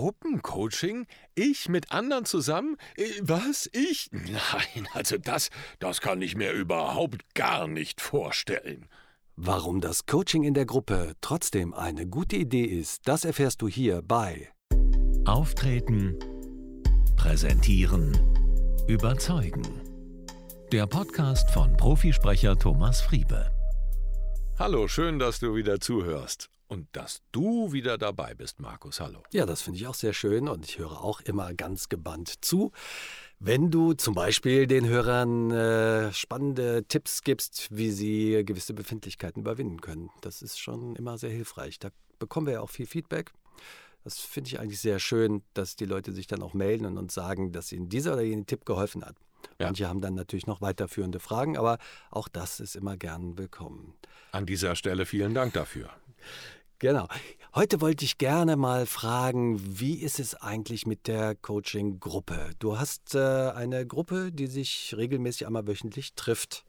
Gruppencoaching? Ich mit anderen zusammen? Was? Ich? Nein, also das kann ich mir überhaupt gar nicht vorstellen. Warum das Coaching in der Gruppe trotzdem eine gute Idee ist, das erfährst du hier bei Auftreten, Präsentieren, Überzeugen. Der Podcast von Profisprecher Thomas Friebe. Hallo, schön, dass du wieder zuhörst. Und dass du wieder dabei bist, Markus. Hallo. Ja, das finde ich auch sehr schön und ich höre auch immer ganz gebannt zu. Wenn du zum Beispiel den Hörern spannende Tipps gibst, wie sie gewisse Befindlichkeiten überwinden können. Das ist schon immer sehr hilfreich. Da bekommen wir ja auch viel Feedback. Das finde ich eigentlich sehr schön, dass die Leute sich dann auch melden und uns sagen, dass ihnen dieser oder jener Tipp geholfen hat. Ja. Manche haben dann natürlich noch weiterführende Fragen, aber auch das ist immer gern willkommen. An dieser Stelle vielen Dank dafür. Genau. Heute wollte ich gerne mal fragen, wie ist es eigentlich mit der Coaching-Gruppe? Du hast eine Gruppe, die sich regelmäßig einmal wöchentlich trifft.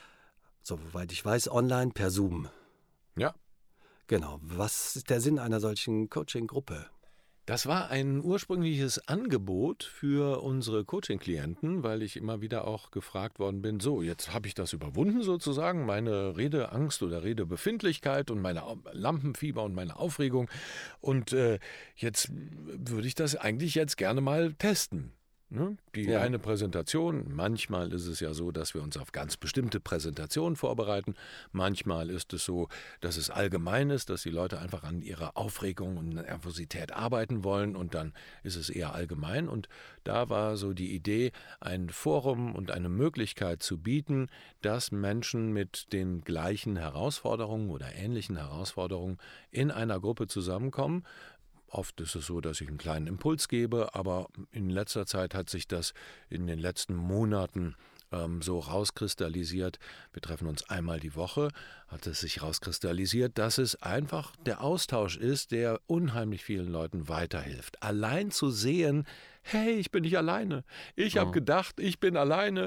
Soweit ich weiß, online per Zoom. Ja. Genau. Was ist der Sinn einer solchen Coaching-Gruppe? Das war ein ursprüngliches Angebot für unsere Coaching-Klienten, weil ich immer wieder auch gefragt worden bin, so, jetzt habe ich das überwunden sozusagen, meine Redeangst oder Redebefindlichkeit und meine Lampenfieber und meine Aufregung und jetzt würde ich das eigentlich jetzt gerne mal testen. Die eine Präsentation, manchmal ist es ja so, dass wir uns auf ganz bestimmte Präsentationen vorbereiten. Manchmal ist es so, dass es allgemein ist, dass die Leute einfach an ihrer Aufregung und Nervosität arbeiten wollen und dann ist es eher allgemein. Und da war so die Idee, ein Forum und eine Möglichkeit zu bieten, dass Menschen mit den gleichen Herausforderungen oder ähnlichen Herausforderungen in einer Gruppe zusammenkommen. Oft ist es so, dass ich einen kleinen Impuls gebe, aber in letzter Zeit hat sich das in den letzten Monaten so rauskristallisiert. Wir treffen uns einmal die Woche, hat es sich rauskristallisiert, dass es einfach der Austausch ist, der unheimlich vielen Leuten weiterhilft. Allein zu sehen, hey, ich bin nicht alleine. Ich habe gedacht, ich bin alleine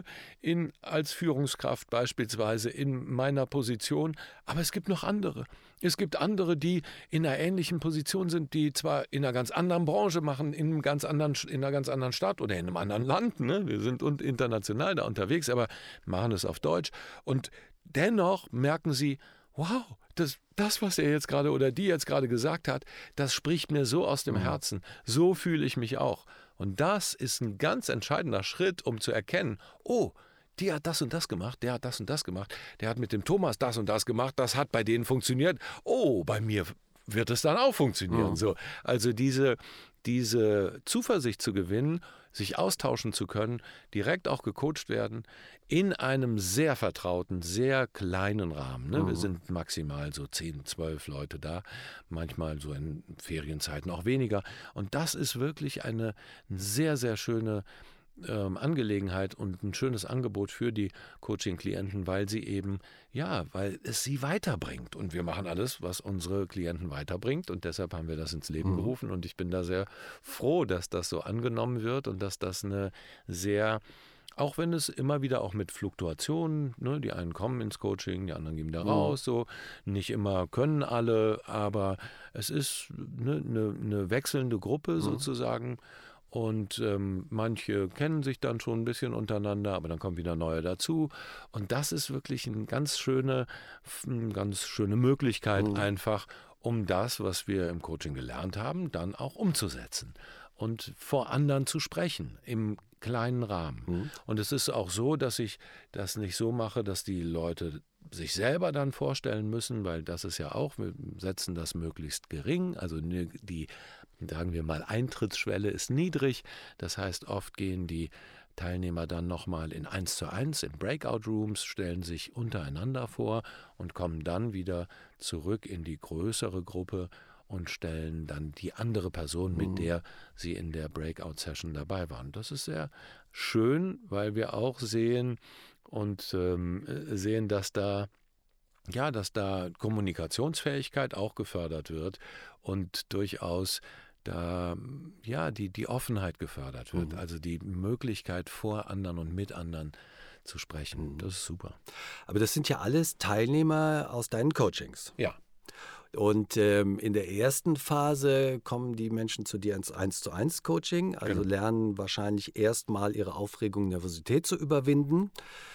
als Führungskraft beispielsweise in meiner Position, aber es gibt noch andere. Es gibt andere, die in einer ähnlichen Position sind, die zwar in einer ganz anderen Branche machen, in einer ganz anderen Stadt oder in einem anderen Land. Ne? Wir sind international da unterwegs, aber machen es auf Deutsch. Und dennoch merken sie, wow, das, was er jetzt gerade oder die jetzt gerade gesagt hat, das spricht mir so aus dem Herzen. So fühle ich mich auch. Und das ist ein ganz entscheidender Schritt, um zu erkennen, oh, die hat das und das gemacht, der hat das und das gemacht, der hat mit dem Thomas das und das gemacht, das hat bei denen funktioniert. Oh, bei mir wird es dann auch funktionieren. So, also diese Zuversicht zu gewinnen, sich austauschen zu können, direkt auch gecoacht werden, in einem sehr vertrauten, sehr kleinen Rahmen. Ne? Wir sind maximal so 10, 12 Leute da, manchmal so in Ferienzeiten auch weniger. Und das ist wirklich eine sehr, sehr schöne Angelegenheit und ein schönes Angebot für die Coaching-Klienten, weil weil es sie weiterbringt. Und wir machen alles, was unsere Klienten weiterbringt und deshalb haben wir das ins Leben gerufen und ich bin da sehr froh, dass das so angenommen wird und dass das auch wenn es immer wieder auch mit Fluktuationen, ne, die einen kommen ins Coaching, die anderen gehen da raus, so nicht immer können alle, aber es ist eine wechselnde Gruppe sozusagen. Und manche kennen sich dann schon ein bisschen untereinander, aber dann kommen wieder neue dazu. Und das ist wirklich eine ganz schöne Möglichkeit einfach, um das, was wir im Coaching gelernt haben, dann auch umzusetzen und vor anderen zu sprechen im kleinen Rahmen. Und es ist auch so, dass ich das nicht so mache, dass die Leute sich selber dann vorstellen müssen, weil das ist ja auch, wir setzen das möglichst gering, also die, sagen wir mal, Eintrittsschwelle ist niedrig, das heißt, oft gehen die Teilnehmer dann nochmal in 1:1 in Breakout-Rooms, stellen sich untereinander vor und kommen dann wieder zurück in die größere Gruppe und stellen dann die andere Person, mit der sie in der Breakout-Session dabei waren. Das ist sehr schön, weil wir auch sehen, dass da Kommunikationsfähigkeit auch gefördert wird und durchaus da die Offenheit gefördert wird, also die Möglichkeit vor anderen und mit anderen zu sprechen. Das ist super. Aber das sind ja alles Teilnehmer aus deinen Coachings. Ja. Und in der ersten Phase kommen die Menschen zu dir ins 1:1 Coaching, also lernen wahrscheinlich erstmal ihre Aufregung, Nervosität zu überwinden.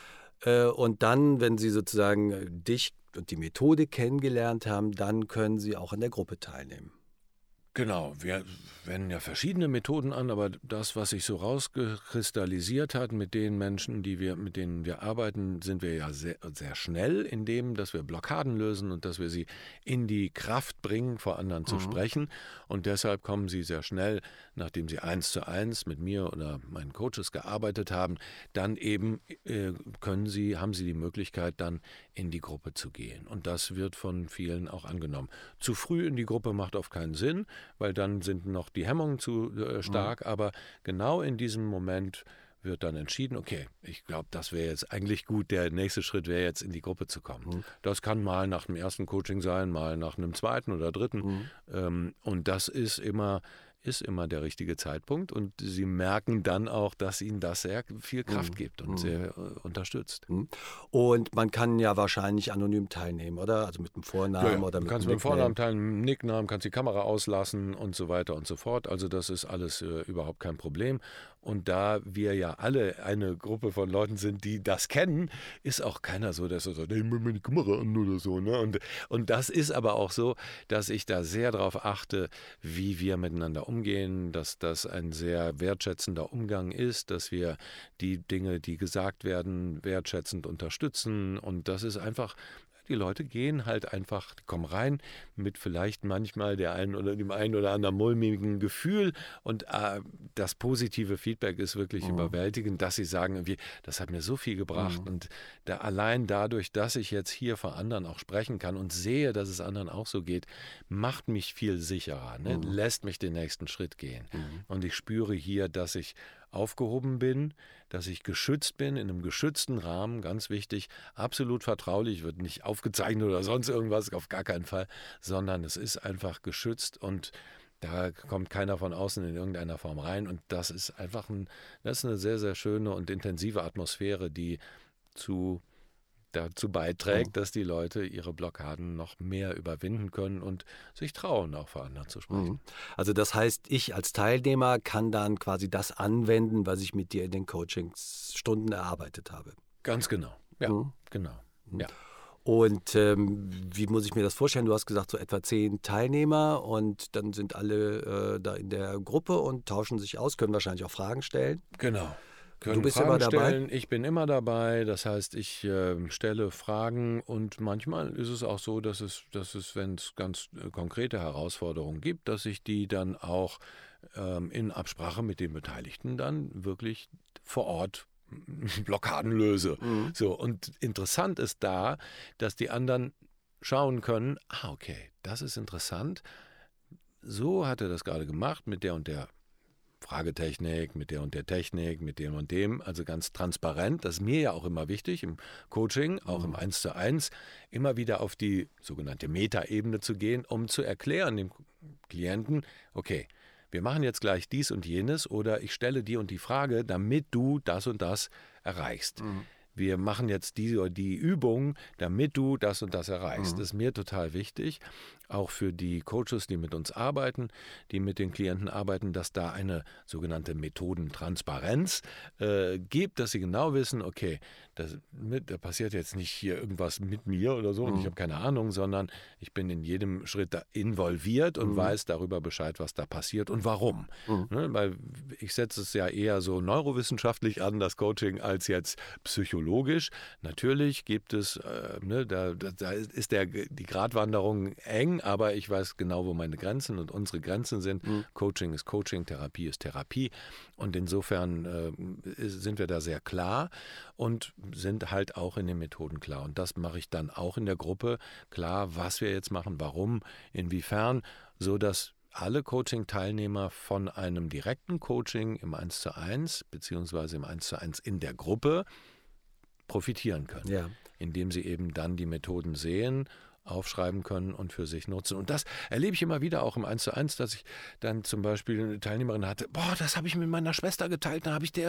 Und dann, wenn sie sozusagen dich und die Methode kennengelernt haben, dann können sie auch an der Gruppe teilnehmen. Genau, wir wenden ja verschiedene Methoden an, aber das, was sich so rausgekristallisiert hat mit den Menschen, mit denen wir arbeiten, sind wir ja sehr, sehr schnell in dem, dass wir Blockaden lösen und dass wir sie in die Kraft bringen, vor anderen zu sprechen. Und deshalb kommen sie sehr schnell, nachdem sie 1:1 mit mir oder meinen Coaches gearbeitet haben, dann eben haben sie die Möglichkeit, dann in die Gruppe zu gehen. Und das wird von vielen auch angenommen. Zu früh in die Gruppe macht oft keinen Sinn, weil dann sind noch die Hemmungen zu stark. Aber genau in diesem Moment wird dann entschieden, okay, ich glaube, das wäre jetzt eigentlich gut, der nächste Schritt wäre jetzt in die Gruppe zu kommen. Das kann mal nach dem ersten Coaching sein, mal nach einem zweiten oder dritten. Und das ist immer der richtige Zeitpunkt und sie merken dann auch, dass ihnen das sehr viel Kraft gibt und sehr unterstützt. Und man kann ja wahrscheinlich anonym teilnehmen, oder? Also mit dem Vornamen oder mit dem Nickname. Du kannst mit dem Vornamen teilnehmen, Nicknamen, kannst die Kamera auslassen und so weiter und so fort. Also das ist alles überhaupt kein Problem. Und da wir ja alle eine Gruppe von Leuten sind, die das kennen, ist auch keiner so, dass er sagt, hey, mach mal die Kamera an oder so. Ne? Und das ist aber auch so, dass ich da sehr darauf achte, wie wir miteinander umgehen, dass das ein sehr wertschätzender Umgang ist, dass wir die Dinge, die gesagt werden, wertschätzend unterstützen. Und das ist einfach... Die Leute gehen halt einfach, die kommen rein mit vielleicht manchmal dem einen oder anderen mulmigen Gefühl und das positive Feedback ist wirklich überwältigend, dass sie sagen, irgendwie, das hat mir so viel gebracht und allein dadurch, dass ich jetzt hier vor anderen auch sprechen kann und sehe, dass es anderen auch so geht, macht mich viel sicherer, ne? Lässt mich den nächsten Schritt gehen. Und ich spüre hier, dass ich aufgehoben bin, dass ich geschützt bin, in einem geschützten Rahmen, ganz wichtig, absolut vertraulich, wird nicht aufgezeichnet oder sonst irgendwas, auf gar keinen Fall, sondern es ist einfach geschützt und da kommt keiner von außen in irgendeiner Form rein und das ist einfach das ist eine sehr, sehr schöne und intensive Atmosphäre, die dazu beiträgt, dass die Leute ihre Blockaden noch mehr überwinden können und sich trauen, auch vor anderen zu sprechen. Also das heißt, ich als Teilnehmer kann dann quasi das anwenden, was ich mit dir in den Coachingsstunden erarbeitet habe. Ganz genau, ja, genau. Ja. Und wie muss ich mir das vorstellen? Du hast gesagt, so etwa 10 Teilnehmer und dann sind alle da in der Gruppe und tauschen sich aus, können wahrscheinlich auch Fragen stellen. Genau. Du bist immer dabei? Ich bin immer dabei, das heißt, ich stelle Fragen und manchmal ist es auch so, dass es wenn es ganz konkrete Herausforderungen gibt, dass ich die dann auch in Absprache mit den Beteiligten dann wirklich vor Ort Blockaden löse. So, und interessant ist da, dass die anderen schauen können, okay, das ist interessant, so hat er das gerade gemacht mit der und der Fragetechnik, mit der und der Technik, mit dem und dem, also ganz transparent. Das ist mir ja auch immer wichtig im Coaching, auch im 1:1, immer wieder auf die sogenannte Metaebene zu gehen, um zu erklären dem Klienten, okay, wir machen jetzt gleich dies und jenes oder ich stelle dir und die Frage, damit du das und das erreichst. Wir machen jetzt die oder die Übung, damit du das und das erreichst. Das ist mir total wichtig, auch für die Coaches, die mit uns arbeiten, die mit den Klienten arbeiten, dass da eine sogenannte Methodentransparenz gibt, dass sie genau wissen, okay, da passiert jetzt nicht hier irgendwas mit mir oder so und ich habe keine Ahnung, sondern ich bin in jedem Schritt da involviert und weiß darüber Bescheid, was da passiert und warum. Ne, weil ich setze es ja eher so neurowissenschaftlich an, das Coaching, als jetzt psychologisch. Natürlich gibt es, da ist die Gratwanderung eng, aber ich weiß genau, wo meine Grenzen und unsere Grenzen sind. Coaching ist Coaching, Therapie ist Therapie und insofern sind wir da sehr klar und sind halt auch in den Methoden klar. Und das mache ich dann auch in der Gruppe klar, was wir jetzt machen, warum, inwiefern, sodass alle Coaching-Teilnehmer von einem direkten Coaching im 1:1 beziehungsweise im 1:1 in der Gruppe profitieren können, indem sie eben dann die Methoden sehen, aufschreiben können und für sich nutzen. Und das erlebe ich immer wieder auch im 1:1, dass ich dann zum Beispiel eine Teilnehmerin hatte, das habe ich mit meiner Schwester geteilt,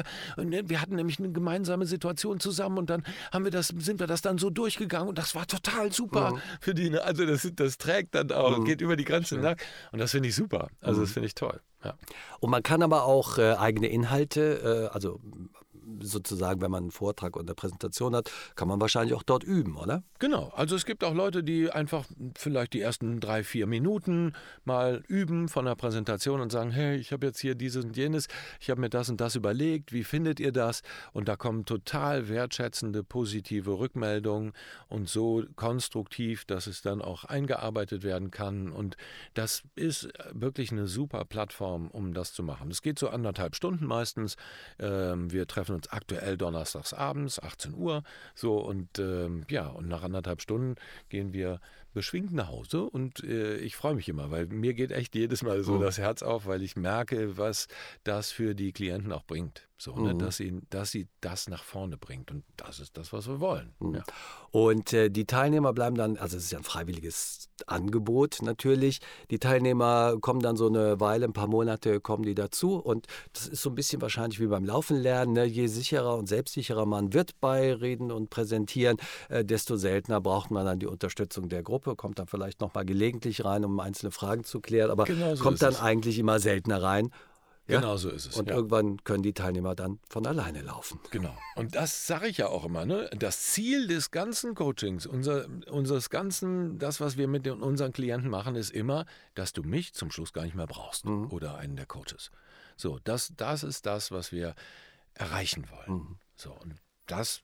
wir hatten nämlich eine gemeinsame Situation zusammen und dann sind wir das dann so durchgegangen und das war total super für die. Also das trägt dann auch, geht über die Grenze hinweg und das finde ich super. Also das finde ich toll. Ja. Und man kann aber auch eigene Inhalte, also sozusagen, wenn man einen Vortrag oder eine Präsentation hat, kann man wahrscheinlich auch dort üben, oder? Genau, also es gibt auch Leute, die einfach vielleicht die ersten 3-4 Minuten mal üben von der Präsentation und sagen, hey, ich habe jetzt hier dieses und jenes, ich habe mir das und das überlegt, wie findet ihr das? Und da kommen total wertschätzende, positive Rückmeldungen und so konstruktiv, dass es dann auch eingearbeitet werden kann und das ist wirklich eine super Plattform, um das zu machen. Es geht so 1,5 Stunden meistens, wir treffen uns aktuell donnerstags abends, 18 Uhr, so und und nach 1,5 Stunden gehen wir beschwingt nach Hause und ich freue mich immer, weil mir geht echt jedes Mal so das Herz auf, weil ich merke, was das für die Klienten auch bringt. So, dass sie das nach vorne bringt und das ist das, was wir wollen. Ja. Und die Teilnehmer bleiben dann, also es ist ja ein freiwilliges Angebot natürlich, die Teilnehmer kommen dann so eine Weile, ein paar Monate kommen die dazu und das ist so ein bisschen wahrscheinlich wie beim Laufen lernen, ne? Je sicherer und selbstsicherer man wird bei Reden und Präsentieren, desto seltener braucht man dann die Unterstützung der Gruppe, kommt dann vielleicht nochmal gelegentlich rein, um einzelne Fragen zu klären, aber genau so kommt dann eigentlich immer seltener rein. Ja? Genau so ist es. Und irgendwann können die Teilnehmer dann von alleine laufen. Genau. Und das sage ich ja auch immer. Ne? Das Ziel des ganzen Coachings, unseres ganzen, das, was wir mit unseren Klienten machen, ist immer, dass du mich zum Schluss gar nicht mehr brauchst oder einen der Coaches. So, das ist das, was wir erreichen wollen. So, und das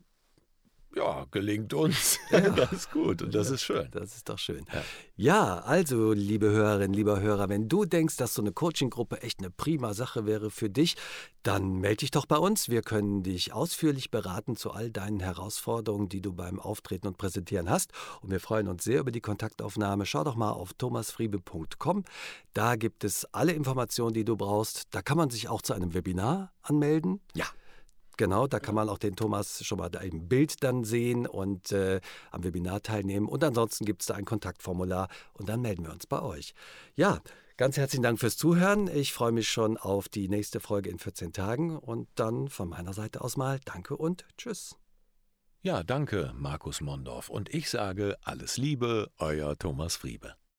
gelingt uns. Ja. Das ist gut und das ist schön. Das ist doch schön. Ja, also, liebe Hörerinnen, lieber Hörer, wenn du denkst, dass so eine Coaching-Gruppe echt eine prima Sache wäre für dich, dann melde dich doch bei uns. Wir können dich ausführlich beraten zu all deinen Herausforderungen, die du beim Auftreten und Präsentieren hast. Und wir freuen uns sehr über die Kontaktaufnahme. Schau doch mal auf thomasfriebe.com. Da gibt es alle Informationen, die du brauchst. Da kann man sich auch zu einem Webinar anmelden. Ja. Genau, da kann man auch den Thomas schon mal da im Bild dann sehen und am Webinar teilnehmen. Und ansonsten gibt es da ein Kontaktformular und dann melden wir uns bei euch. Ja, ganz herzlichen Dank fürs Zuhören. Ich freue mich schon auf die nächste Folge in 14 Tagen. Und dann von meiner Seite aus mal danke und tschüss. Ja, danke, Markus Mondorf. Und ich sage alles Liebe, euer Thomas Friebe.